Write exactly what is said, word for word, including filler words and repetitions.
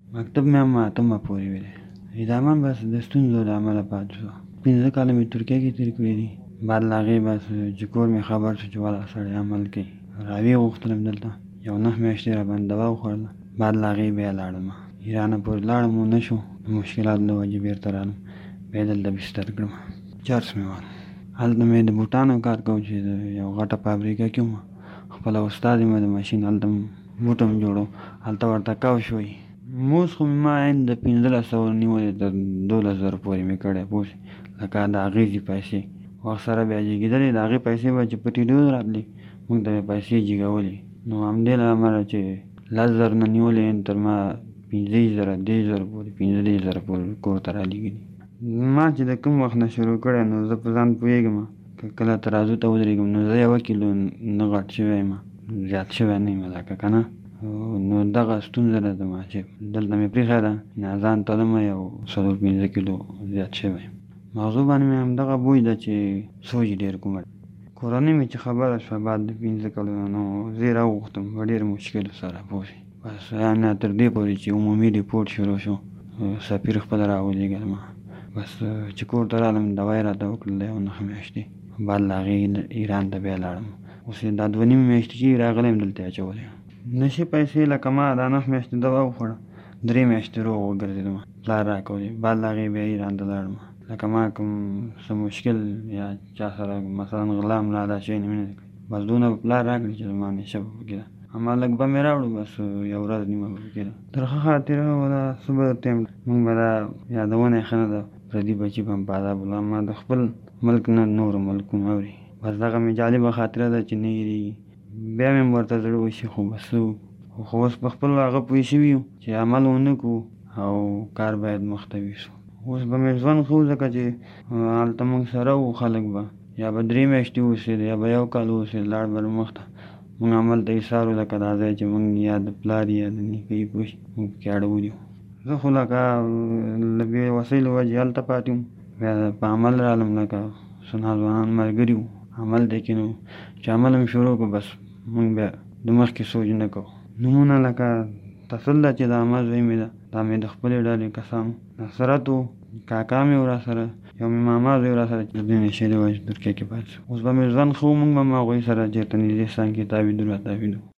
مکتب مې هم اتمه پورې ویلی، ادامه بس د ستونزو له امله پاتې شوه. پنځه کاله مې ترکیه کې تېر کړي دي. بعد له هغې بس چې کور مې خبر شو چې والا سړی عمل کوي، راویې غوښتلم دلته، یو نهه میاشتې راباندې دوا وخوړله. بعد له هغې بیا لاړم ایران پورې لاړم، ونه شو، د مشکلاتو له وجې بېرته رالم، بیا دلته بستر کړم. چرس مې وهل، هلته مې د بوټانو کار کوو چې د یو غټه فابریکه کې وم. خپله استاد یم د ماشین، هلته بوټ هم جوړوم، هلته ورته کاو شوی. موز خو مې ما عین د پنځلس سوه نیولې تر دولس زره پورې مې کړی، پوه شوې، لکه د هغې پیسې وخت سره بیا جګېدلې، د هغې پیسې به چې په ټیلیو راتلې، موږ ته به پیسې جګولې. نو همدې له امله چې لس زره نه نیولې تر ما پنځه زره دېرش زره پورې پنځه دېرش زره پورې کور ته رالېږلي. ما چې د کوم وخت نه شروع کړی نو زه په ځان پوهېږم، که کله ترازو ته ودرېږم نو زه یوه کیلو نه غټ شوی یم، زیات شوی نه یم لکه که نه. نو دغه ستونزه ده زما چې دلته مې پرېښې ده، ځان تلمه یو څلور پنځه کیلو زیات شوی یم. مغزو باندې مې همدغه بوی ده چې سوچ ډېر کوم. کورنۍ مې چې خبره شوه بعد د پنځه کلونو، نو زه یې راوغوښتم په ډېر مشکلو سره، پوه شوې. بس یعنې تر دې پورې چې عمومي ریپورټ شروع شو، سفیر خپله راولېږل ما، بس چې کور ته رالم دوا یې راته وکړل یو نهه میاشتې. بعد له هغې ایران ته بیا لاړم، اوس یې دا دوه نیمې میاشتې چې راغلی یم دلته یې اچولی یم. نشي پیسې لکه ما دا نهه میاشتې دوا وخوړه، درې میاشتې روغ وګرځېدم، پلار راکولې. بعد له هغې بیا ایران ته لاړم، لکه ما کوم څه مشکل یا چا سره مثلا غلا ملا دا شی مې نه دی کړی، بس دونه به پلار راکړي چې زما همیشه به پکې ده. اما لږ به مې راوړو، بس یو ورځ نیمه به پکې ده. ترخه خاطره وه دا، څه به درته ویم، موږ به دا یادونه یې ښه نه ده، پردي بچي به هم په عذاب ولاړ. ما د خپل ملک نه نورو ملکونو اوري، بس دغه مې جالبه خاطره ده چې نه هېرېږي. بیا مې هم ورته زړه وشي، خو بس څه وکړو، خو اوس په خپل هغه پوه شوي یو چې عمل ونه کړو او کار باید مخته یوسو. اوس به مې ژوند ښه و، ځکه چې هلته موږ سره وو، خلک به یا به درې میاشتې اوسېده یا به یو کال اوسېده، لاړ به مخته. موږ عمل ته ایسار وو، لکه دا ځای چې موږ یا د پلار یا د نیکه یې، پوه شوې، موږ پکې اړولي وو. زه خو لکه له بې وسۍ له وجې هلته پاتې وم، بیا په عمل رالم، لکه څه ناځوانان ملګري وو عمل ته کې، نو چې عمل هم شروع کړو بس موږ بیا د مخکې سوچ نه کوو. نومونه لکه تصل ده چې د احمد زوی مې ده، دا مې د خپلې ډلې کسانو، نصرت و، کاکا مې و را سره، یو مې ماما زوی را سره، د دې نشې د وجې ترکیه کې پاتې شو. اوس به مې ژوند ښه و، موږ به هم هغوی سره چېرته نږدې ستان کې تاویدو را تاویدو.